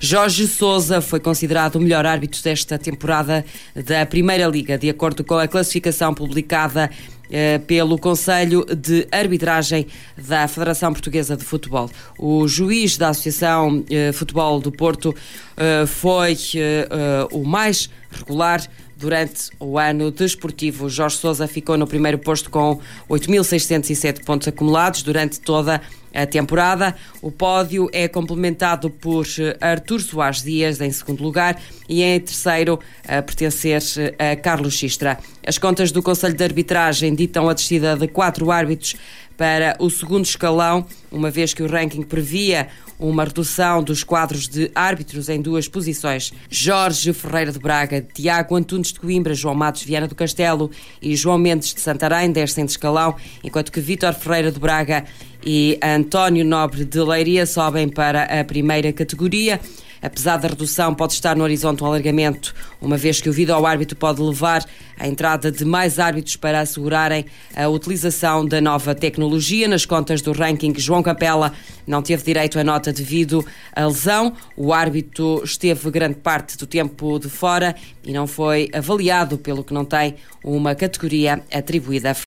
Jorge Sousa foi considerado o melhor árbitro desta temporada da Primeira Liga, de acordo com a classificação publicada pelo Conselho de Arbitragem da Federação Portuguesa de Futebol. O juiz da Associação Futebol do Porto foi o mais regular durante o ano desportivo. Jorge Sousa ficou no primeiro posto com 8.607 pontos acumulados durante toda a temporada. O pódio é complementado por Artur Soares Dias em segundo lugar e em terceiro a pertencer a Carlos Xistra. As contas do Conselho de Arbitragem ditam a descida de 4 árbitros para o segundo escalão, uma vez que o ranking previa uma redução dos quadros de árbitros em 2 posições. Jorge Ferreira de Braga, Tiago Antunes de Coimbra, João Matos Viana do Castelo e João Mendes de Santarém descem de escalão, enquanto que Vítor Ferreira de Braga e António Nobre de Leiria sobem para a primeira categoria. Apesar da redução, pode estar no horizonte um alargamento, uma vez que o vídeo-árbitro pode levar à entrada de mais árbitros para assegurarem a utilização da nova tecnologia. Nas contas do ranking, João Capela não teve direito à nota devido à lesão. O árbitro esteve grande parte do tempo de fora e não foi avaliado, pelo que não tem uma categoria atribuída.